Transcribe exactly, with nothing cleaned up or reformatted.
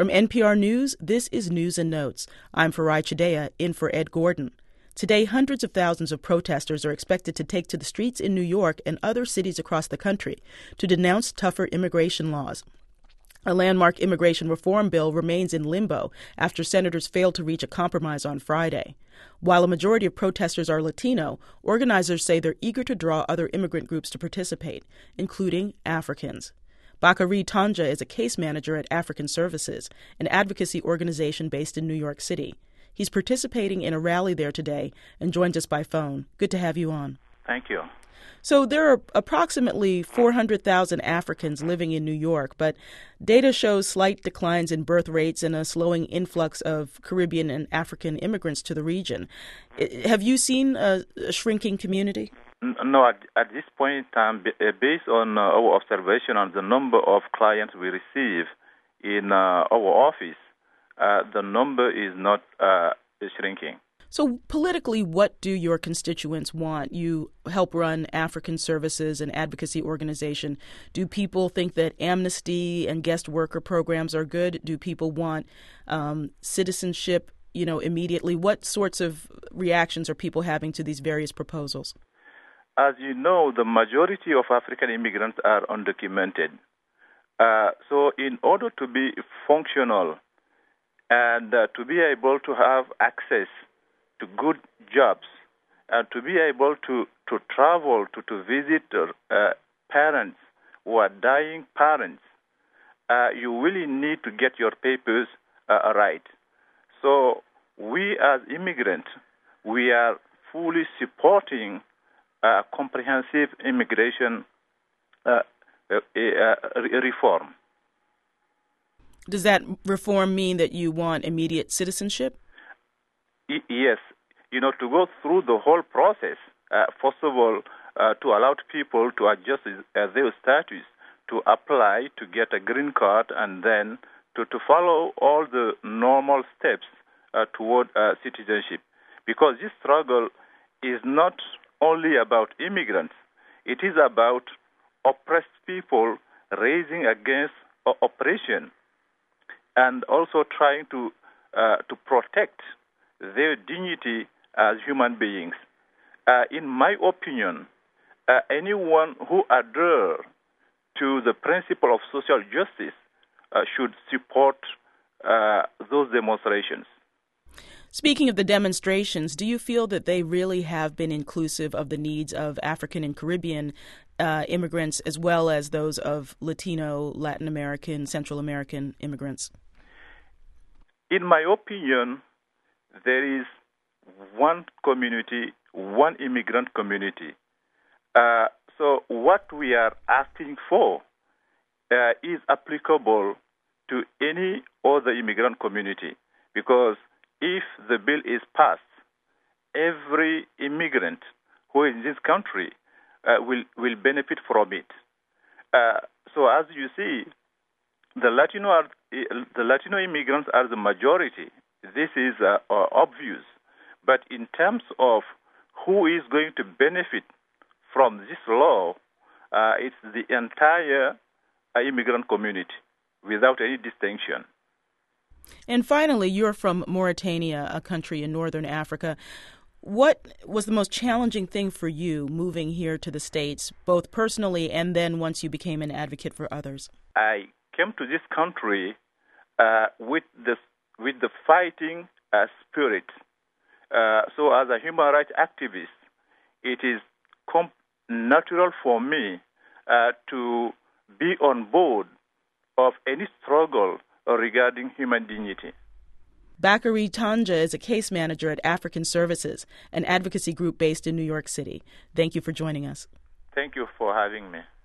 From N P R News, this is News and Notes. I'm Farai Chideya, in for Ed Gordon. Today, hundreds of thousands of protesters are expected to take to the streets in New York and other cities across the country to denounce tougher immigration laws. A landmark immigration reform bill remains in limbo after senators failed to reach a compromise on Friday. While a majority of protesters are Latino, organizers say they're eager to draw other immigrant groups to participate, including Africans. Bakari Tanja is a case manager at African Services, an advocacy organization based in New York City. He's participating in a rally there today and joins us by phone. Good to have you on. Thank you. So there are approximately four hundred thousand Africans living in New York, but data shows slight declines in birth rates and a slowing influx of Caribbean and African immigrants to the region. Have you seen a, a shrinking community? No, at, at this point in time, based on uh, our observation on the number of clients we receive in uh, our office, uh, the number is not uh, shrinking. So politically, what do your constituents want? You help run African Services, an advocacy organization. Do people think that amnesty and guest worker programs are good? Do people want um, citizenship, you know, immediately? What sorts of reactions are people having to these various proposals? As you know, the majority of African immigrants are undocumented. Uh, so in order to be functional and uh, to be able to have access to good jobs and to be able to, to travel, to, to visit uh, parents who are dying parents, uh, you really need to get your papers uh, right. So we as immigrants, we are fully supporting Uh, comprehensive immigration uh, uh, uh, reform. Does that reform mean that you want immediate citizenship? Y- yes. You know, to go through the whole process, uh, first of all, uh, to allow people to adjust uh, their status, to apply to get a green card, and then to, to follow all the normal steps uh, toward uh, citizenship. Because this struggle is not only about immigrants. It is about oppressed people raising against uh, oppression and also trying to uh, to protect their dignity as human beings. Uh, in my opinion, uh, anyone who adheres to the principle of social justice uh, should support uh, those demonstrations. Speaking of the demonstrations, do you feel that they really have been inclusive of the needs of African and Caribbean uh, immigrants as well as those of Latino, Latin American, Central American immigrants? In my opinion, there is one community, one immigrant community. Uh, so what we are asking for uh, is applicable to any other immigrant community, because if the bill is passed, every immigrant who is in this country uh, will, will benefit from it. Uh, so as you see, the Latino are, the Latino immigrants are the majority. This is uh, uh, obvious. But in terms of who is going to benefit from this law, uh, it's the entire uh, immigrant community without any distinction. And finally, you're from Mauritania, a country in northern Africa. What was the most challenging thing for you moving here to the States, both personally and then once you became an advocate for others? I came to this country uh, with the with the fighting uh, spirit. Uh, so as a human rights activist, it is comp- natural for me uh, to be on board of any struggle regarding human dignity. Bakari Tanja is a case manager at African Services, an advocacy group based in New York City. Thank you for joining us. Thank you for having me.